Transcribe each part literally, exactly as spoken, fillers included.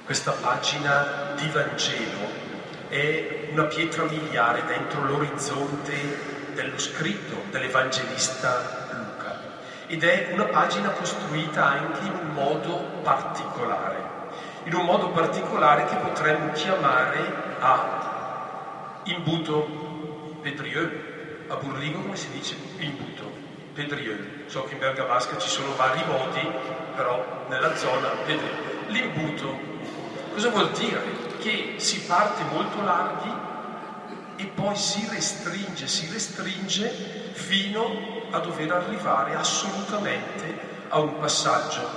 Questa pagina di Vangelo è una pietra miliare dentro l'orizzonte dello scritto dell'Evangelista Luca ed è una pagina costruita anche in un modo particolare, in un modo particolare che potremmo chiamare a imbuto Pedrieux, a Burligo come si dice? Imbuto Pedrieux. So che in Bergamasca ci sono vari modi, però nella zona Pedrieux. L'imbuto cosa vuol dire? Che si parte molto larghi e poi si restringe, si restringe fino a dover arrivare assolutamente a un passaggio.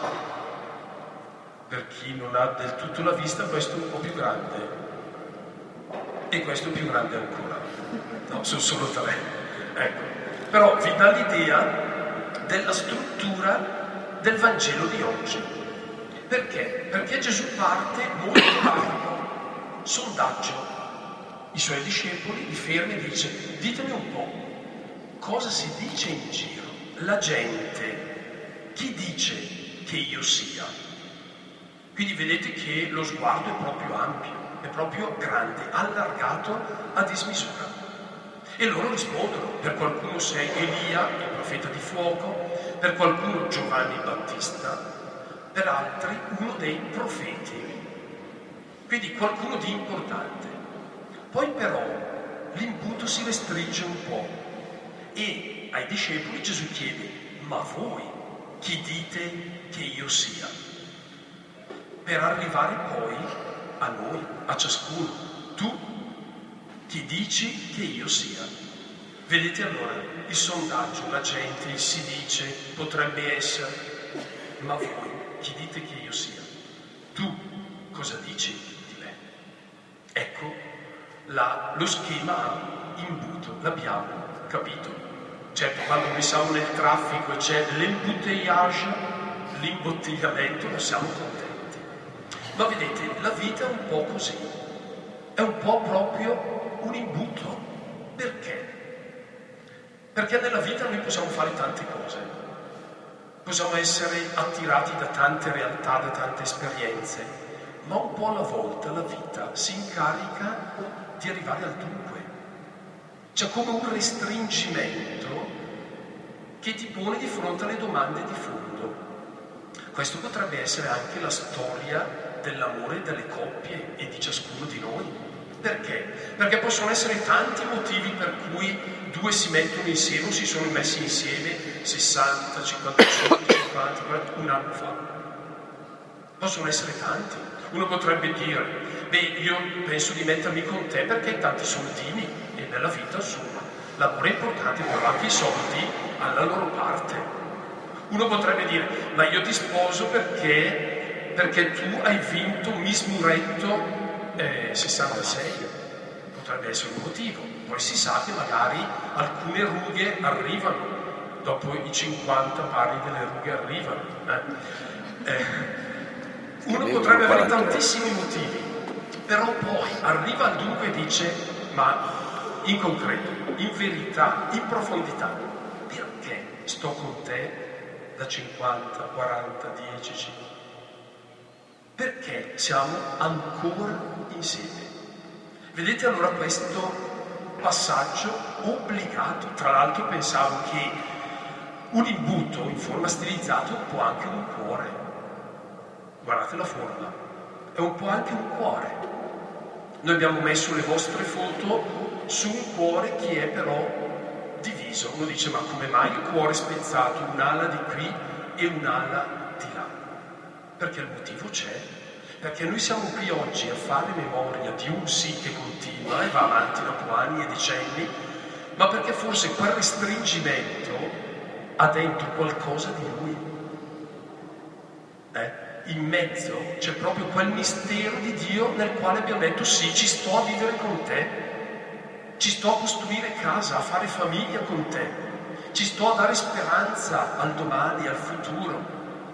Per chi non ha del tutto la vista, questo è un po' più grande e questo è più grande ancora. No, sono solo tre. Ecco. Però vi dà l'idea della struttura del Vangelo di oggi. Perché? Perché Gesù parte molto largo, sondaggio. I suoi discepoli li fermi e dice: ditemi un po', cosa si dice in giro? La gente, chi dice che io sia? Quindi vedete che lo sguardo è proprio ampio, è proprio grande, allargato a dismisura. E loro rispondono: per qualcuno sei Elia, il profeta di fuoco, per qualcuno Giovanni Battista, per altri uno dei profeti. Quindi qualcuno di importante. Poi però l'imbuto si restringe un po' e ai discepoli Gesù chiede: ma voi chi dite che io sia? Per arrivare poi a noi, a ciascuno: tu chi dici che io sia? Vedete allora il sondaggio, la gente, il si dice, potrebbe essere, ma voi chi dite che io sia? Tu cosa dici di me? Ecco la, lo schema imbuto, l'abbiamo capito. Certo, quando noi siamo nel traffico e c'è l'embouteillage, l'imbottigliamento, non siamo contenti. Ma vedete, la vita è un po' così, è un po' proprio un imbuto. Perché? Perché nella vita noi possiamo fare tante cose. Possiamo essere attirati da tante realtà, da tante esperienze, ma un po' alla volta la vita si incarica di arrivare al dunque. C'è come un restringimento che ti pone di fronte alle domande di fondo. Questo potrebbe essere anche la storia dell'amore delle coppie e di ciascuno di noi. Perché? Perché possono essere tanti motivi per cui due si mettono insieme o si sono messi insieme sessanta, cinquantacinque, cinquanta, quaranta, un anno fa. Possono essere tanti. Uno potrebbe dire: beh, io penso di mettermi con te perché hai tanti soldini e nella vita insomma l'amore è importante, però anche i soldi alla loro parte. Uno potrebbe dire: ma io ti sposo perché, perché tu hai vinto Miss Muretto eh, sessantasei. Potrebbe essere un motivo. Poi si sa che magari alcune rughe arrivano. Dopo i cinquanta pari delle rughe arrivano. Eh? Eh, uno potrebbe avere tantissimi motivi, però poi arriva al dunque e dice: ma in concreto, in verità, in profondità, perché sto con te da cinquanta, quaranta, dieci, cinque? Perché siamo ancora insieme? Vedete allora questo passaggio obbligato. Tra l'altro pensavo che un imbuto in forma stilizzata è un po' anche un cuore. Guardate la forma, è un po' anche un cuore. Noi abbiamo messo le vostre foto su un cuore che è però diviso. Uno dice: ma come mai il cuore spezzato, un'ala di qui e un'ala di là? Perché il motivo c'è. Perché noi siamo qui oggi a fare memoria di un sì che continua e va avanti dopo anni e decenni, ma perché forse quel restringimento ha dentro qualcosa di lui. Eh? In mezzo c'è proprio quel mistero di Dio nel quale abbiamo detto: sì, ci sto a vivere con te, ci sto a costruire casa, a fare famiglia con te, ci sto a dare speranza al domani, al futuro,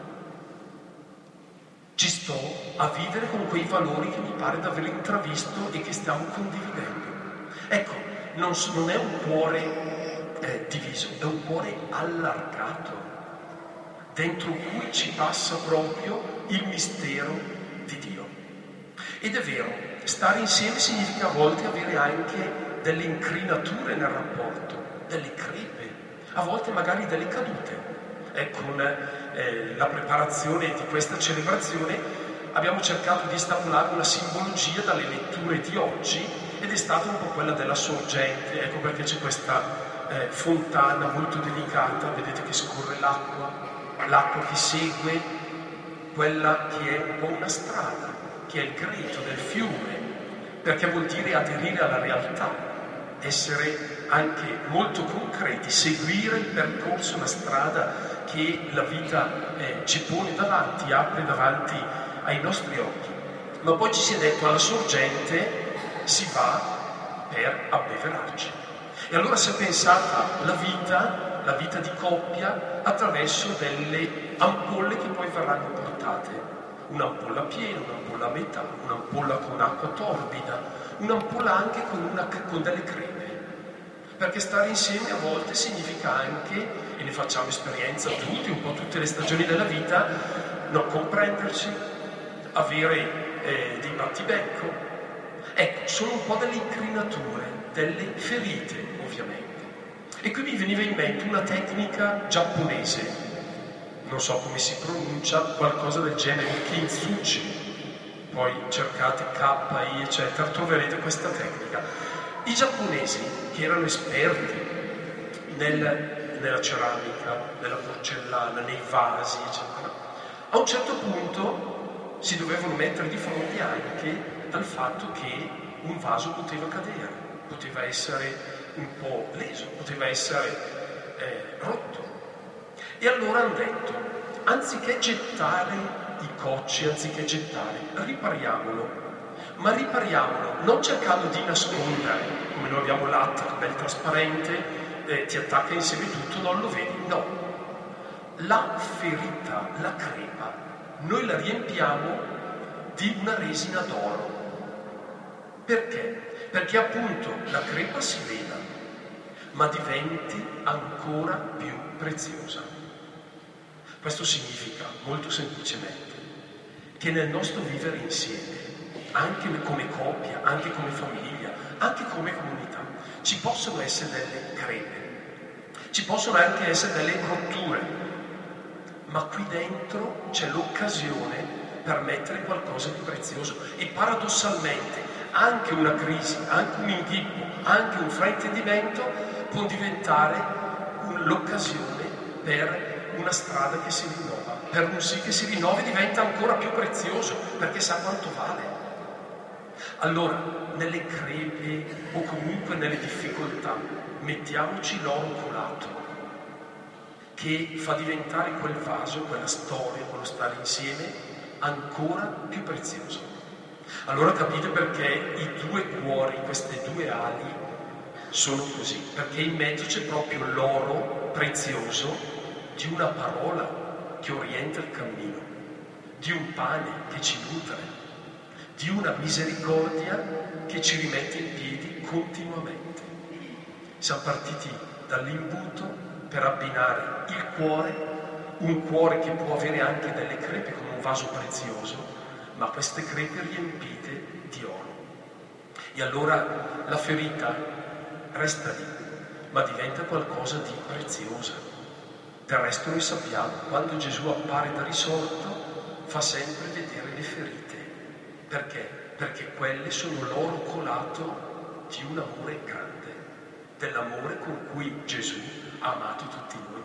ci sto a vivere con quei valori che mi pare di aver intravisto e che stiamo condividendo. Ecco, non, non è un cuore eh, diviso, è un cuore allargato, dentro cui ci passa proprio il mistero di Dio. Ed è vero, stare insieme significa a volte avere anche delle incrinature nel rapporto, delle crepe, a volte magari delle cadute. E con eh, la preparazione di questa celebrazione abbiamo cercato di stipulare una simbologia dalle letture di oggi ed è stata un po' quella della sorgente. Ecco perché c'è questa eh, fontana molto delicata, vedete che scorre l'acqua, l'acqua che segue quella che è un po' una strada, che è il greto del fiume, perché vuol dire aderire alla realtà, essere anche molto concreti, seguire il percorso, la strada che la vita eh, ci pone davanti, apre davanti ai nostri occhi. Ma poi ci si è detto alla sorgente si va per abbeverarci. E allora si è pensata la vita, la vita di coppia, attraverso delle ampolle che poi verranno portate. Un'ampolla piena, un'ampolla a metà, un'ampolla con acqua torbida, un'ampolla anche con, una, con delle creme. Perché stare insieme a volte significa anche, e ne facciamo esperienza tutti, un po' tutte le stagioni della vita, non comprenderci, avere eh, dei battibecco. Ecco, sono un po' delle incrinature, delle ferite, ovviamente. E qui mi veniva in mente una tecnica giapponese, non so come si pronuncia, qualcosa del genere, il kintsugi. Poi cercate K I, eccetera, troverete questa tecnica. I giapponesi, che erano esperti nel, nella ceramica, nella porcellana, nei vasi, eccetera, a un certo punto si dovevano mettere di fronte anche al fatto che un vaso poteva cadere, poteva essere un po' leso, poteva essere eh, rotto. E allora hanno detto, anziché gettare i cocci, anziché gettare, ripariamolo. Ma ripariamolo non cercando di nascondere, come noi abbiamo l'attacco bel trasparente, eh, ti attacca insieme tutto, non lo vedi, no. La ferita, la crepa, noi la riempiamo di una resina d'oro. Perché? Perché appunto la crepa si veda, ma diventi ancora più preziosa. Questo significa, molto semplicemente, che nel nostro vivere insieme, anche come coppia, anche come famiglia, anche come comunità, ci possono essere delle crepe, ci possono anche essere delle rotture, ma qui dentro c'è l'occasione per mettere qualcosa di prezioso. E paradossalmente anche una crisi, anche un inghippo, anche un fraintendimento può diventare un, l'occasione per una strada che si rinnova, per un sì che si rinnova e diventa ancora più prezioso, perché sa quanto vale. Allora, nelle crepe o comunque nelle difficoltà, mettiamoci l'oro colato, che fa diventare quel vaso, quella storia, quello stare insieme, ancora più prezioso. Allora capite perché i due cuori, queste due ali, sono così, perché in mezzo c'è proprio l'oro prezioso di una parola che orienta il cammino, di un pane che ci nutre, di una misericordia che ci rimette in piedi continuamente. Siamo partiti dall'imbuto per abbinare il cuore, un cuore che può avere anche delle crepe come un vaso prezioso, ma queste crepe riempite di oro. E allora la ferita resta lì, ma diventa qualcosa di preziosa. Del resto noi sappiamo, quando Gesù appare da risorto, fa sempre vedere le ferite. Perché? Perché quelle sono l'oro colato di un amore grande, dell'amore con cui Gesù ha amato tutti noi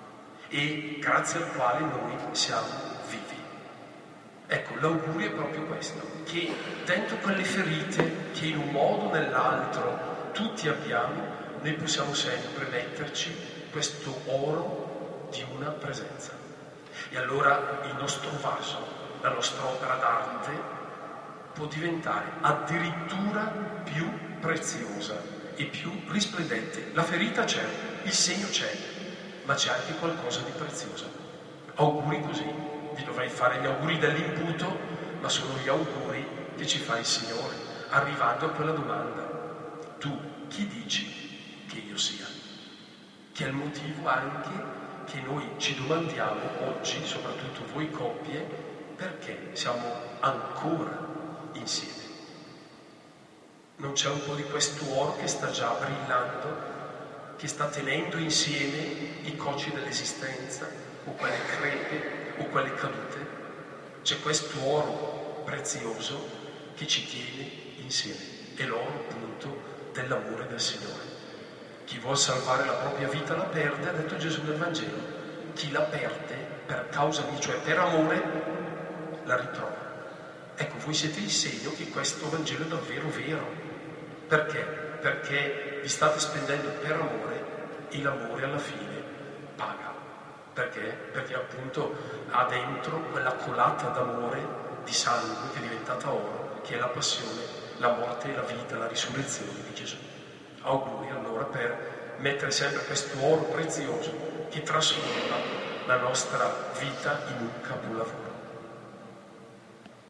e grazie al quale noi siamo vivi. Ecco, l'augurio è proprio questo, che dentro quelle ferite che in un modo o nell'altro tutti abbiamo, noi possiamo sempre metterci questo oro di una presenza. E allora il nostro vaso, la nostra opera d'arte, può diventare addirittura più preziosa e più risplendente. La ferita c'è, il segno c'è, ma c'è anche qualcosa di prezioso. Auguri così, vi dovrei fare gli auguri dell'imputo, ma sono gli auguri che ci fa il Signore, arrivando a quella domanda: tu chi dici che io sia? Che è il motivo anche che noi ci domandiamo oggi, soprattutto voi coppie, perché siamo ancora in insieme. Non c'è un po' di quest'uovo che sta già brillando, che sta tenendo insieme i cocci dell'esistenza, o quelle crepe, o quelle cadute? C'è quest'oro prezioso che ci tiene insieme, è l'oro appunto dell'amore del Signore. Chi vuol salvare la propria vita la perde, ha detto Gesù nel Vangelo. Chi la perde per causa mia, cioè per amore, la ritrova. Ecco, voi siete il segno che questo Vangelo è davvero vero. Perché? Perché vi state spendendo per amore e l'amore alla fine paga. Perché? Perché appunto ha dentro quella colata d'amore, di sangue che è diventata oro, che è la passione, la morte, la vita, la risurrezione di Gesù. Auguri allora per mettere sempre questo oro prezioso che trasforma la nostra vita in un capolavoro.